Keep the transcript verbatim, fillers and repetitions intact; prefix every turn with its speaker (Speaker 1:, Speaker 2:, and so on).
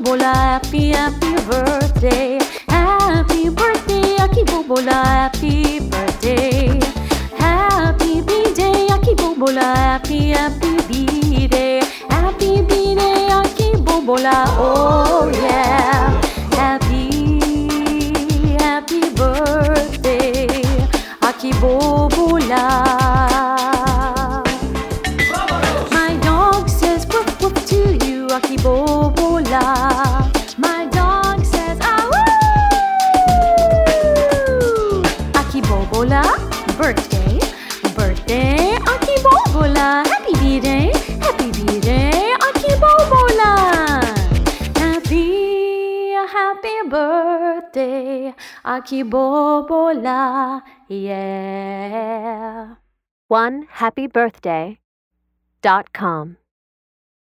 Speaker 1: Bobola, happy, happy birthday. Happy birthday, Aki Bobola, happy birthday. Happy B-Day, Aki Bobola, happy, happy B-Day. Happy B-Day, Aki Bobola, oh yeah. Happy, happy birthday, Aki Bobola. My dog says woof woof to you, Aki Bobola. My dog says ah woo. Aki Bobola, birthday, birthday, Aki Bobola. Happy B-Day, happy B-Day, Aki Bobola. Happy, happy birthday, Aki Bobola, yeah.
Speaker 2: one happy birthday dot com